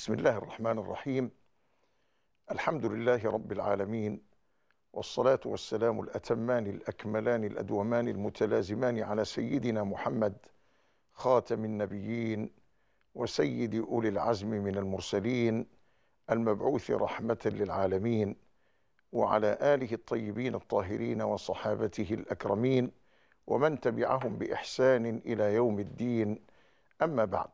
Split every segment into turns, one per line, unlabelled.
بسم الله الرحمن الرحيم. الحمد لله رب العالمين، والصلاة والسلام الأتمان الأكملان الأدومان المتلازمان على سيدنا محمد خاتم النبيين وسيد أولي العزم من المرسلين، المبعوث رحمة للعالمين، وعلى آله الطيبين الطاهرين وصحابته الأكرمين ومن تبعهم بإحسان إلى يوم الدين. أما بعد،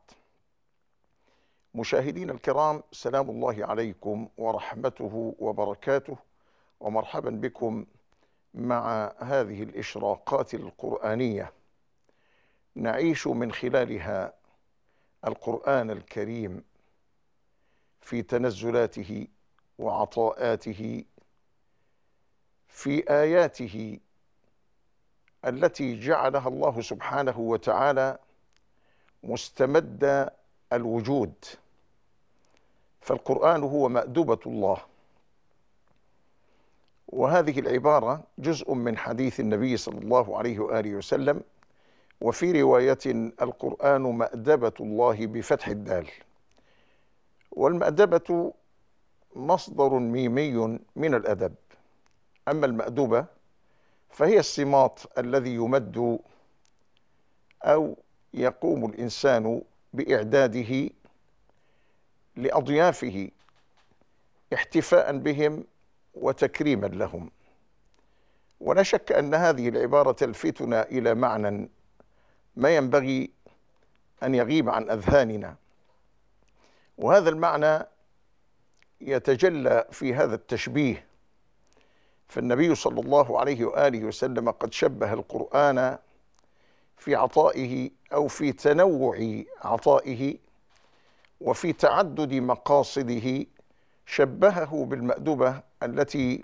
مشاهدين الكرام، سلام الله عليكم ورحمته وبركاته، ومرحبا بكم مع هذه الإشراقات القرآنية نعيش من خلالها القرآن الكريم في تنزلاته وعطاءاته، في آياته التي جعلها الله سبحانه وتعالى مستمد الوجود. فالقرآن هو مأدبة الله، وهذه العبارة جزء من حديث النبي صلى الله عليه وآله وسلم، وفي رواية القرآن مأدبة الله بفتح الدال. والمأدبة مصدر ميمي من الأدب، أما المأدبة فهي السماط الذي يمد أو يقوم الإنسان بإعداده لأضيافه احتفاء بهم وتكريما لهم. ولا شك أن هذه العبارة تلفتنا إلى معنى ما ينبغي أن يغيب عن أذهاننا، وهذا المعنى يتجلى في هذا التشبيه. فالنبي صلى الله عليه وآله وسلم قد شبه القرآن في عطائه أو في تنوع عطائه وفي تعدد مقاصده، شبهه بالمأدبة التي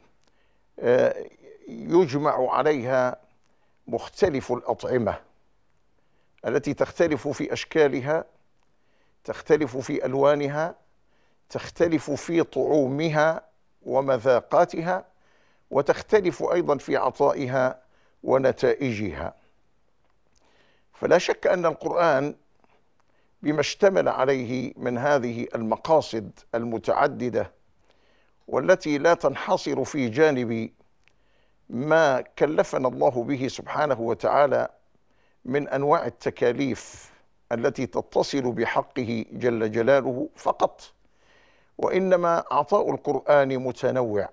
يجمع عليها مختلف الأطعمة، التي تختلف في أشكالها، تختلف في ألوانها، تختلف في طعومها ومذاقاتها، وتختلف أيضا في عطائها ونتائجها. فلا شك أن القرآن بما اشتمل عليه من هذه المقاصد المتعددة، والتي لا تنحصر في جانب ما كلفنا الله به سبحانه وتعالى من أنواع التكاليف التي تتصل بحقه جل جلاله فقط، وإنما عطاء القرآن متنوع.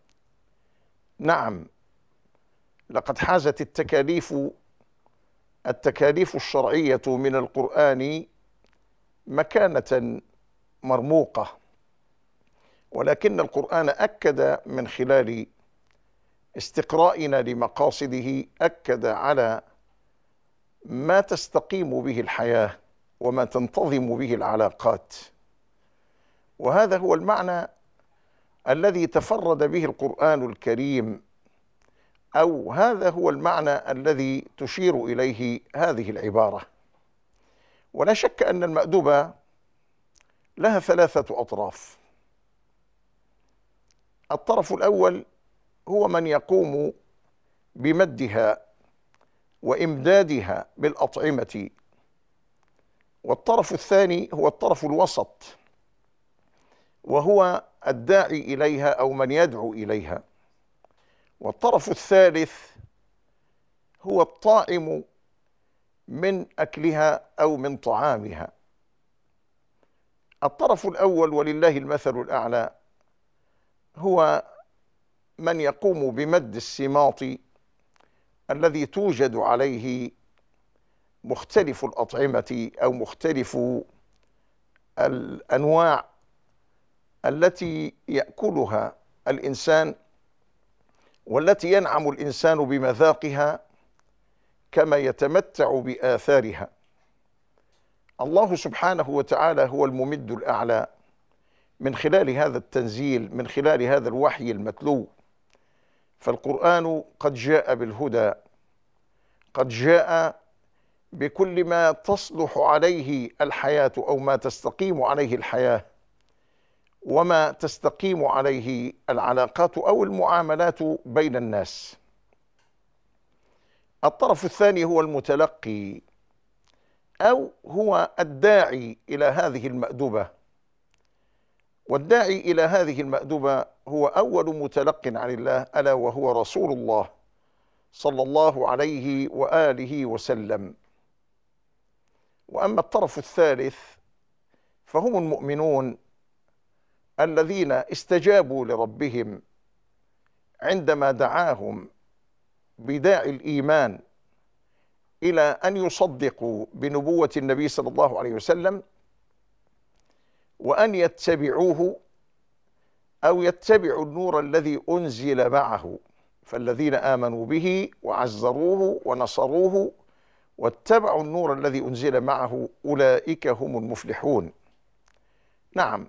نعم، لقد حازت التكاليف الشرعية من القرآن مكانة مرموقة، ولكن القرآن أكد من خلال استقرائنا لمقاصده، أكد على ما تستقيم به الحياة وما تنتظم به العلاقات. وهذا هو المعنى الذي تفرد به القرآن الكريم، أو هذا هو المعنى الذي تشير إليه هذه العبارة. ولا شك أن المأدبة لها ثلاثة أطراف. الطرف الأول هو من يقوم بمدها وإمدادها بالأطعمة، والطرف الثاني هو الطرف الوسط، وهو الداعي إليها أو من يدعو إليها، والطرف الثالث هو الطاعم من أكلها أو من طعامها. الطرف الأول ولله المثل الأعلى هو من يقوم بمد السماط الذي توجد عليه مختلف الأطعمة أو مختلف الأنواع التي يأكلها الإنسان، والتي ينعم الإنسان بمذاقها كما يتمتع بآثارها. الله سبحانه وتعالى هو الممد الأعلى من خلال هذا التنزيل، من خلال هذا الوحي المتلو. فالقرآن قد جاء بالهدى، قد جاء بكل ما تصلح عليه الحياة أو ما تستقيم عليه الحياة وما تستقيم عليه العلاقات أو المعاملات بين الناس. الطرف الثاني هو المتلقي، أو هو الداعي إلى هذه المأدبة، والداعي إلى هذه المأدبة هو أول متلق عن الله، ألا وهو رسول الله صلى الله عليه وآله وسلم. وأما الطرف الثالث فهم المؤمنون الذين استجابوا لربهم عندما دعاهم بداعي الإيمان إلى أن يصدقوا بنبوة النبي صلى الله عليه وسلم وأن يتبعوه أو يتبعوا النور الذي أنزل معه. فالذين آمنوا به وعزروه ونصروه واتبعوا النور الذي أنزل معه أولئك هم المفلحون. نعم،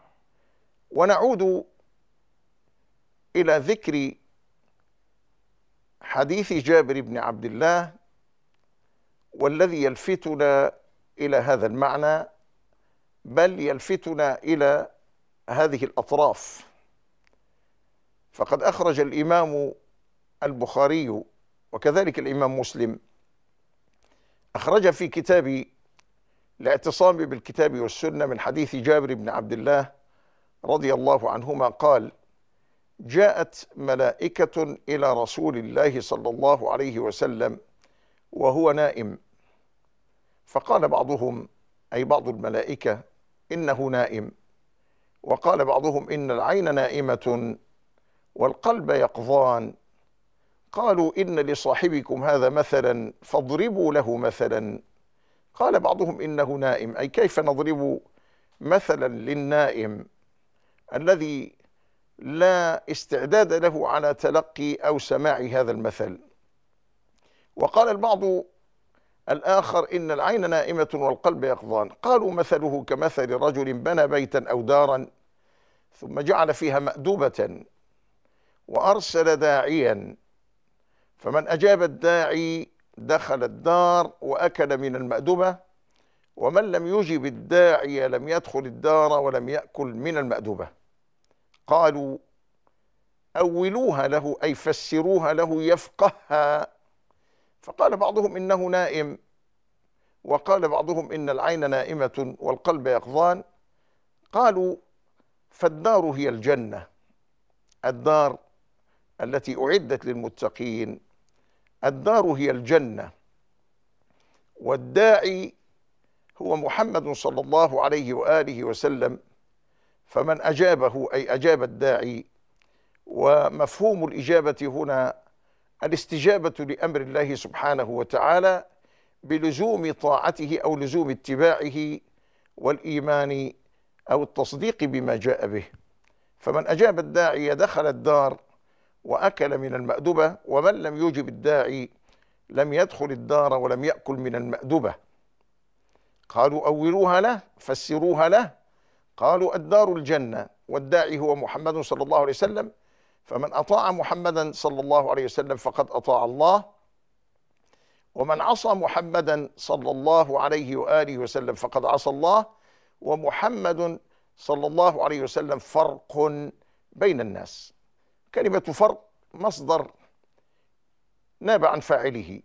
ونعود إلى ذكر حديث جابر بن عبد الله، والذي يلفتنا إلى هذا المعنى، بل يلفتنا إلى هذه الأطراف. فقد أخرج الإمام البخاري وكذلك الإمام مسلم، أخرج في كتاب الاعتصام بالكتاب والسنة من حديث جابر بن عبد الله رضي الله عنهما قال: جاءت ملائكة إلى رسول الله صلى الله عليه وسلم وهو نائم، فقال بعضهم، أي بعض الملائكة، إنه نائم، وقال بعضهم إن العين نائمة والقلب يقظان. قالوا إن لصاحبكم هذا مثلا فاضربوا له مثلا. قال بعضهم إنه نائم، أي كيف نضرب مثلا للنائم الذي لا استعداد له على تلقي أو سماع هذا المثل. وقال البعض الآخر إن العين نائمة والقلب يقظان. قالوا مثله كمثل رجل بنى بيتا أو دارا ثم جعل فيها مأدبة وأرسل داعيا، فمن أجاب الداعي دخل الدار وأكل من المأدبة، ومن لم يجب الداعي لم يدخل الدار ولم يأكل من المأدبة. قالوا أولوها له، أي فسروها له يفقهها. فقال بعضهم إنه نائم، وقال بعضهم إن العين نائمة والقلب يقظان. قالوا فالدار هي الجنة، الدار التي أعدت للمتقين، الدار هي الجنة، والداعي هو محمد صلى الله عليه وآله وسلم، فمن أجابه أي أجاب الداعي. ومفهوم الإجابة هنا الاستجابة لأمر الله سبحانه وتعالى بلزوم طاعته أو لزوم اتباعه والإيمان أو التصديق بما جاء به. فمن أجاب الداعي دخل الدار وأكل من المأدبة، ومن لم يجب الداعي لم يدخل الدار ولم يأكل من المأدبة. قالوا أولوها له، فسروها له. قالوا الدار الجنة، والداعي هو محمد صلى الله عليه وسلم، فمن أطاع محمدا صلى الله عليه وسلم فقد أطاع الله، ومن عصى محمدا صلى الله عليه وآله وسلم فقد عصى الله. ومحمد صلى الله عليه وسلم فرق بين الناس. كلمة فرق مصدر ناب عن فاعله،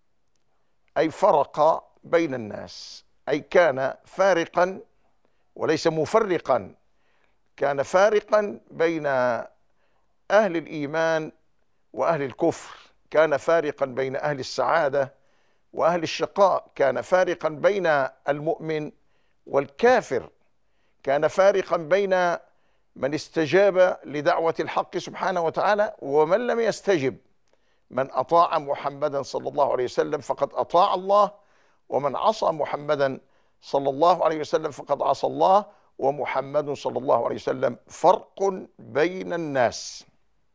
أي فرق بين الناس، أي كان فارقا وليس مفرقا. كان فارقا بين أهل الإيمان وأهل الكفر، كان فارقا بين أهل السعادة وأهل الشقاء، كان فارقا بين المؤمن والكافر، كان فارقا بين من استجاب لدعوة الحق سبحانه وتعالى ومن لم يستجب. من أطاع محمدا صلى الله عليه وسلم فقد أطاع الله، ومن عصى محمدا صلى الله عليه وسلم فقد عصى الله. ومحمد صلى الله عليه وسلم فرق بين الناس،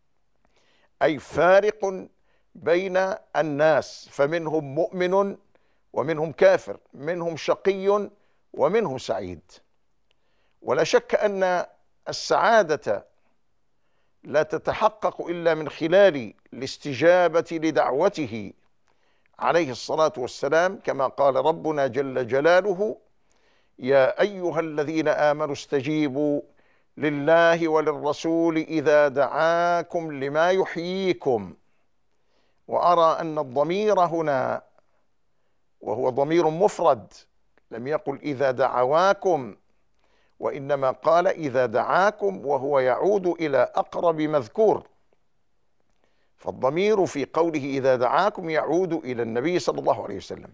أي فارق بين الناس، فمنهم مؤمن ومنهم كافر، منهم شقي ومنهم سعيد. ولا شك أن السعادة لا تتحقق إلا من خلال الاستجابة لدعوته عليه الصلاة والسلام، كما قال ربنا جل جلاله: يا أيها الذين آمنوا استجيبوا لله وللرسول إذا دعاكم لما يحييكم. وأرى أن الضمير هنا وهو ضمير مفرد، لم يقل إذا دعواكم، وإنما قال إذا دعاكم، وهو يعود إلى أقرب مذكور. فالضمير في قوله إذا دعاكم يعود إلى النبي صلى الله عليه وسلم،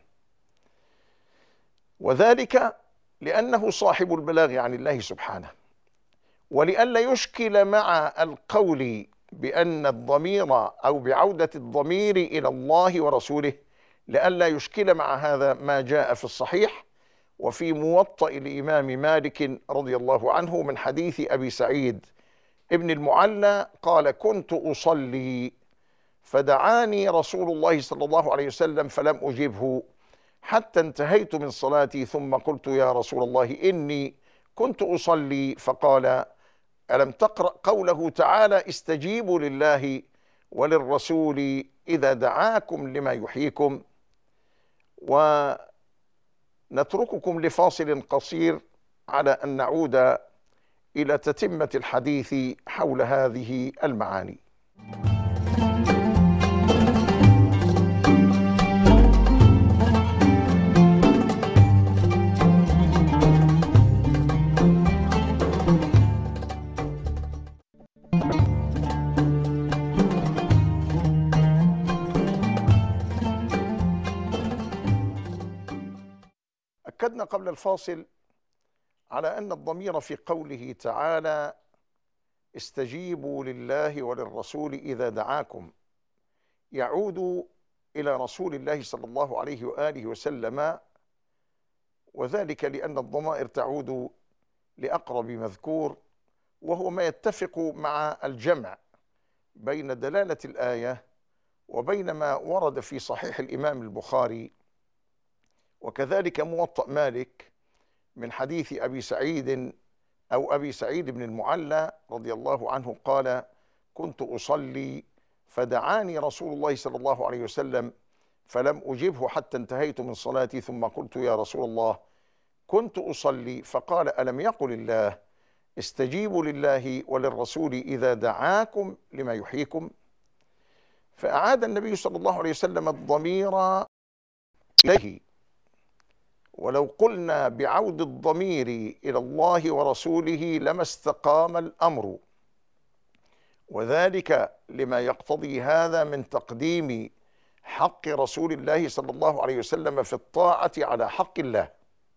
وذلك لأنه صاحب البلاغ عن الله سبحانه، ولئلا يشكل مع القول بأن الضمير أو بعودة الضمير إلى الله ورسوله، لئلا يشكل مع هذا ما جاء في الصحيح وفي موطأ الإمام مالك رضي الله عنه من حديث أبي سعيد ابن المعلى قال: كنت أصلي فدعاني رسول الله صلى الله عليه وسلم فلم أجبه حتى انتهيت من صلاتي، ثم قلت: يا رسول الله إني كنت أصلي. فقال: ألم تقرأ قوله تعالى: استجيبوا لله وللرسول إذا دعاكم لما يحييكم؟ ونترككم لفاصل قصير على أن نعود إلى تتمة الحديث حول هذه المعاني. أكدنا قبل الفاصل على أن الضمير في قوله تعالى: استجيبوا لله وللرسول إذا دعاكم، يعود إلى رسول الله صلى الله عليه وآله وسلم، وذلك لأن الضمائر تعود لأقرب مذكور، وهو ما يتفق مع الجمع بين دلالة الآية وبين ما ورد في صحيح الإمام البخاري وكذلك موطأ مالك من حديث أبي سعيد بن المعلى رضي الله عنه قال: كنت أصلي فدعاني رسول الله صلى الله عليه وسلم فلم أجبه حتى انتهيت من صلاتي، ثم قلت: يا رسول الله كنت أصلي. فقال: ألم يقل الله استجيبوا لله وللرسول إذا دعاكم لما يحييكم؟ فأعاد النبي صلى الله عليه وسلم الضمير إليه. ولو قلنا بعود الضمير إلى الله ورسوله لما استقام الأمر، وذلك لما يقتضي هذا من تقديم حق رسول الله صلى الله عليه وسلم في الطاعة على حق الله.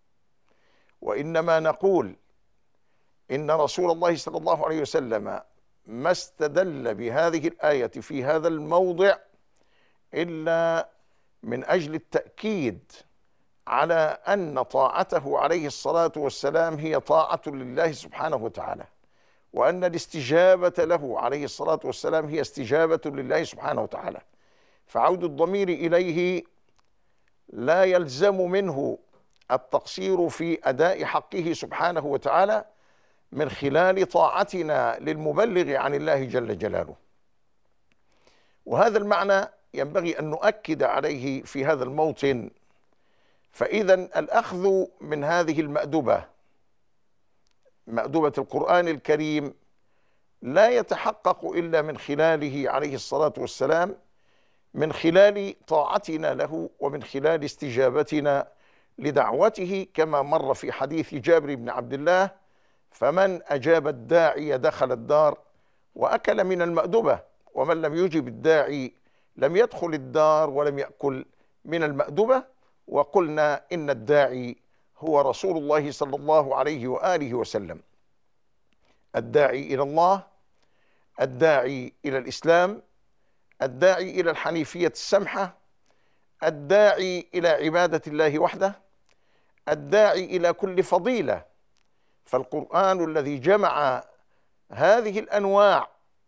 وإنما نقول إن رسول الله صلى الله عليه وسلم ما استدل بهذه الآية في هذا الموضع إلا من أجل التأكيد على أن طاعته عليه الصلاة والسلام هي طاعة لله سبحانه وتعالى، وأن الاستجابة له عليه الصلاة والسلام هي استجابة لله سبحانه وتعالى. فعود الضمير إليه لا يلزم منه التقصير في أداء حقه سبحانه وتعالى من خلال طاعتنا للمبلغ عن الله جل جلاله. وهذا المعنى ينبغي أن نؤكد عليه في هذا الموطن. فإذا الأخذ من هذه المأدبة، مأدبة القرآن الكريم، لا يتحقق إلا من خلاله عليه الصلاة والسلام، من خلال طاعتنا له ومن خلال استجابتنا لدعوته، كما مر في حديث جابر بن عبد الله: فمن أجاب الداعي دخل الدار وأكل من المأدبة، ومن لم يجب الداعي لم يدخل الدار ولم يأكل من المأدبة. وقلنا إن الداعي هو رسول الله صلى الله عليه وآله وسلم، الداعي إلى الله، الداعي إلى الإسلام، الداعي إلى الحنيفية السمحة، الداعي إلى عبادة الله وحده، الداعي إلى كل فضيلة. فالقرآن الذي جمع هذه الأنواع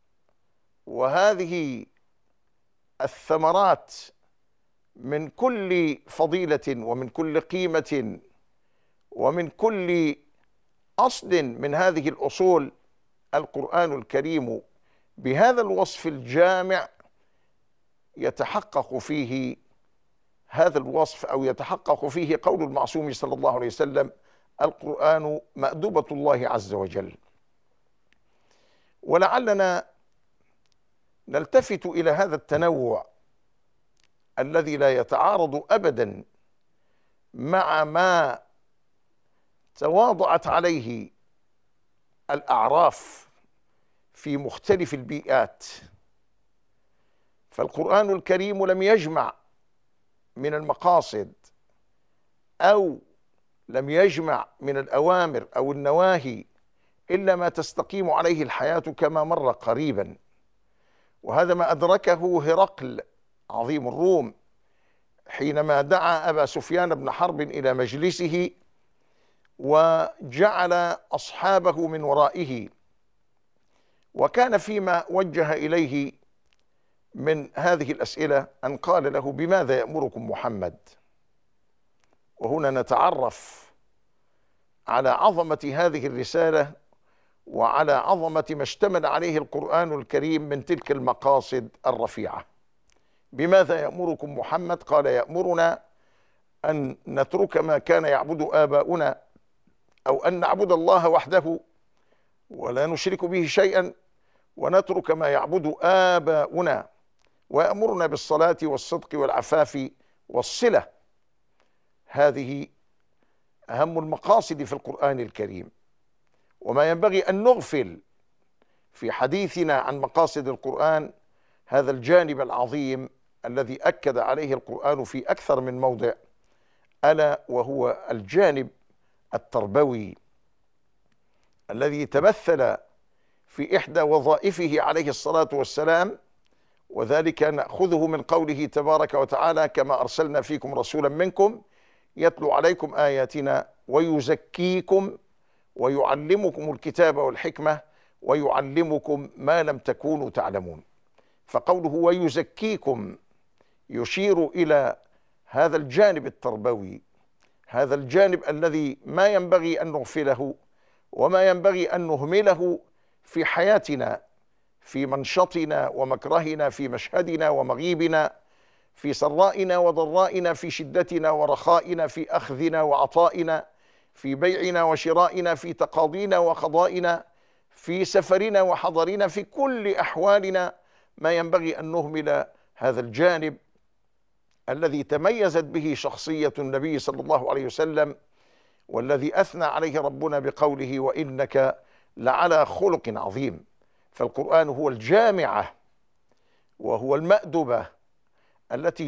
وهذه الثمرات من كل فضيلة ومن كل قيمة ومن كل أصل من هذه الأصول، القرآن الكريم بهذا الوصف الجامع يتحقق فيه هذا الوصف، أو يتحقق فيه قول المعصوم صلى الله عليه وسلم: القرآن مأدبة الله عز وجل. ولعلنا نلتفت إلى هذا التنوع الذي لا يتعارض أبدا مع ما تواضعت عليه الأعراف في مختلف البيئات. فالقرآن الكريم لم يجمع من المقاصد أو لم يجمع من الأوامر أو النواهي إلا ما تستقيم عليه الحياة كما مر قريبا. وهذا ما أدركه هرقل عظيم الروم حينما دعا أبا سفيان بن حرب إلى مجلسه وجعل أصحابه من ورائه، وكان فيما وجه إليه من هذه الأسئلة أن قال له: بماذا يأمركم محمد؟ وهنا نتعرف على عظمة هذه الرسالة وعلى عظمة ما اشتمل عليه القرآن الكريم من تلك المقاصد الرفيعة. بماذا يأمركم محمد؟ قال: يأمرنا أن نترك ما كان يعبد آباؤنا، أو أن نعبد الله وحده ولا نشرك به شيئا، ونترك ما يعبد آباؤنا، ويأمرنا بالصلاة والصدق والعفاف والصلة. هذه أهم المقاصد في القرآن الكريم، وما ينبغي أن نغفل في حديثنا عن مقاصد القرآن هذا الجانب العظيم الذي أكد عليه القرآن في أكثر من موضع، ألا وهو الجانب التربوي الذي تمثل في إحدى وظائفه عليه الصلاة والسلام، وذلك نأخذه من قوله تبارك وتعالى: كما أرسلنا فيكم رسولا منكم يتلو عليكم آياتنا ويزكيكم ويعلمكم الكتاب والحكمة ويعلمكم ما لم تكونوا تعلمون. فقوله ويزكيكم يشير إلى هذا الجانب التربوي، هذا الجانب الذي ما ينبغي أن نغفله وما ينبغي أن نهمله في حياتنا، في منشطنا ومكرهنا، في مشهدنا ومغيبنا، في سرائنا وضرائنا، في شدتنا ورخائنا، في أخذنا وعطائنا، في بيعنا وشرائنا، في تقاضينا وقضائنا، في سفرنا وحضرنا، في كل أحوالنا ما ينبغي أن نهمل هذا الجانب الذي تميزت به شخصية النبي صلى الله عليه وسلم، والذي أثنى عليه ربنا بقوله: وإنك لعلى خلق عظيم. فالقرآن هو الجامعة وهو المأدبة التي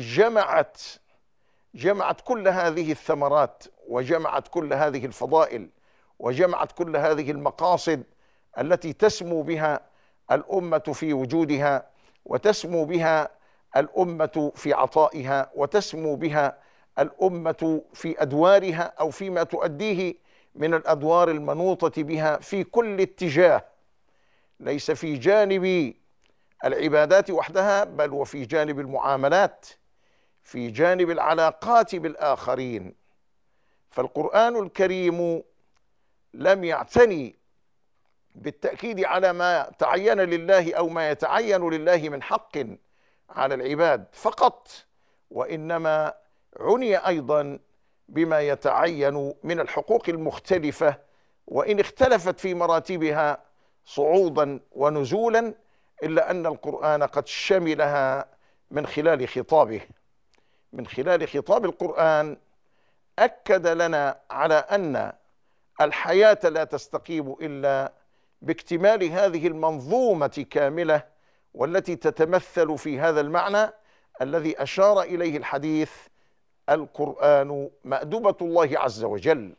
جمعت كل هذه الثمرات، وجمعت كل هذه الفضائل، وجمعت كل هذه المقاصد التي تسمو بها الأمة في وجودها، وتسمو بها الأمة في عطائها، وتسمو بها الأمة في أدوارها أو فيما تؤديه من الأدوار المنوطة بها في كل اتجاه، ليس في جانب العبادات وحدها، بل وفي جانب المعاملات، في جانب العلاقات بالآخرين. فالقرآن الكريم لم يعتني بالتأكيد على ما تعين لله أو ما يتعين لله من حق على العباد فقط، وإنما عني أيضا بما يتعين من الحقوق المختلفة، وإن اختلفت في مراتبها صعودا ونزولا، إلا أن القرآن قد شملها من خلال خطابه. من خلال خطاب القرآن أكد لنا على أن الحياة لا تستقيم إلا باكتمال هذه المنظومة كاملة، والتي تتمثل في هذا المعنى الذي أشار إليه الحديث: القرآن مأدبة الله عز وجل.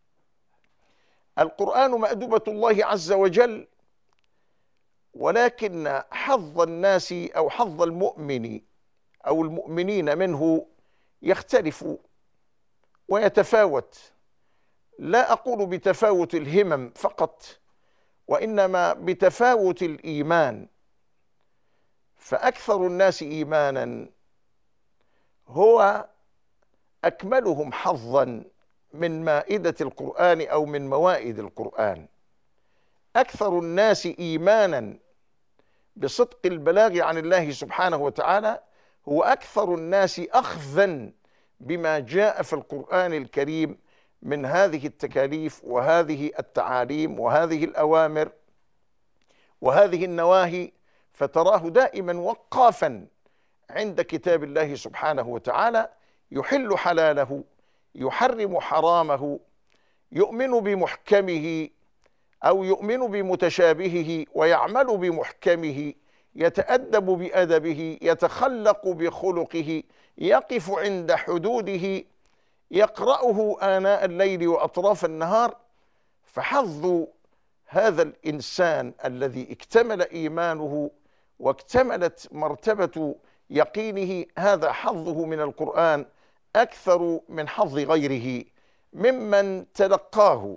القرآن مأدبة الله عز وجل، ولكن حظ الناس أو حظ المؤمن أو المؤمنين منه يختلف ويتفاوت. لا أقول بتفاوت الهمم فقط، وإنما بتفاوت الإيمان. فأكثر الناس إيمانا هو أكملهم حظا من مائدة القرآن أو من موائد القرآن. أكثر الناس إيمانا بصدق البلاغ عن الله سبحانه وتعالى هو أكثر الناس أخذا بما جاء في القرآن الكريم من هذه التكاليف وهذه التعاليم وهذه الأوامر وهذه النواهي، فتراه دائما وقافا عند كتاب الله سبحانه وتعالى، يحل حلاله، يحرم حرامه، يؤمن بمحكمه أو يؤمن بمتشابهه ويعمل بمحكمه، يتأدب بأدبه، يتخلق بخلقه، يقف عند حدوده، يقرأه آناء الليل وأطراف النهار. فحظ هذا الإنسان الذي اكتمل إيمانه واكتملت مرتبة يقينه، هذا حظه من القرآن أكثر من حظ غيره ممن تلقاه،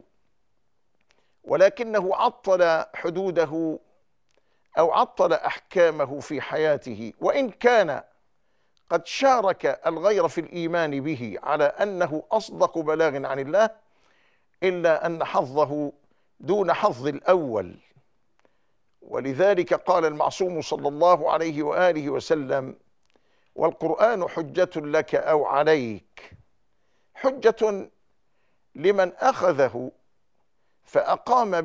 ولكنه عطل حدوده أو عطل أحكامه في حياته، وإن كان قد شارك الغير في الإيمان به على أنه أصدق بلاغ عن الله، إلا أن حظه دون حظ الأول. ولذلك قال المعصوم صلى الله عليه وآله وسلم: والقرآن حجة لك أو عليك. حجة لمن أخذه فأقام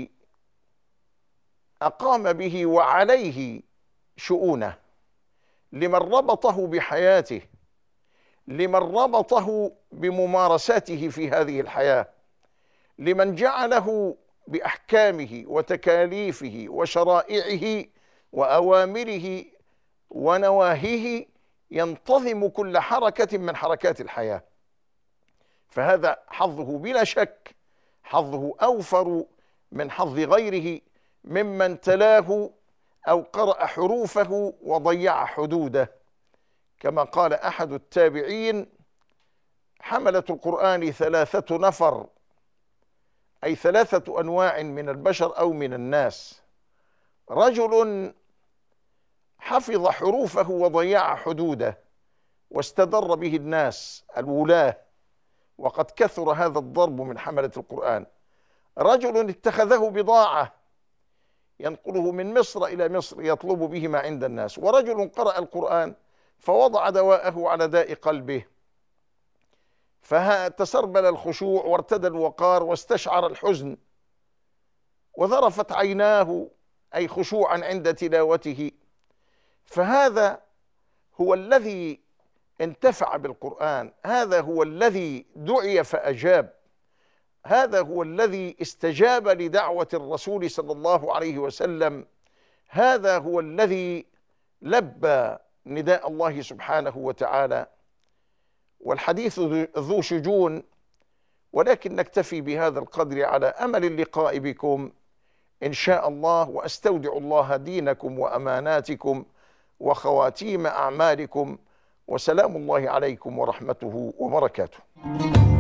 به وعليه شؤونه، لمن ربطه بحياته، لمن ربطه بممارساته في هذه الحياة، لمن جعله بأحكامه وتكاليفه وشرائعه وأوامره ونواهيه ينتظم كل حركة من حركات الحياة. فهذا حظه بلا شك حظه أوفر من حظ غيره ممن تلاه أو قرأ حروفه وضيع حدوده. كما قال أحد التابعين: حملة القرآن 3 نفر، أي 3 أنواع من البشر أو من الناس: رجل حفظ حروفه وضيع حدوده واستدر به الناس الولاة، وقد كثر هذا الضرب من حملة القرآن. رجل اتخذه بضاعة ينقله من مصر إلى مصر يطلب به ما عند الناس. ورجل قرأ القرآن فوضع دواءه على داء قلبه، فتسربل الخشوع وارتدى الوقار واستشعر الحزن وذرفت عيناه، أي خشوعا عند تلاوته. فهذا هو الذي انتفع بالقرآن، هذا هو الذي دعي فأجاب، هذا هو الذي استجاب لدعوة الرسول صلى الله عليه وسلم، هذا هو الذي لبى نداء الله سبحانه وتعالى. والحديث ذو شجون، ولكن نكتفي بهذا القدر على أمل اللقاء بكم إن شاء الله، وأستودع الله دينكم وأماناتكم وخواتيم أعمالكم، وسلام الله عليكم ورحمته وبركاته.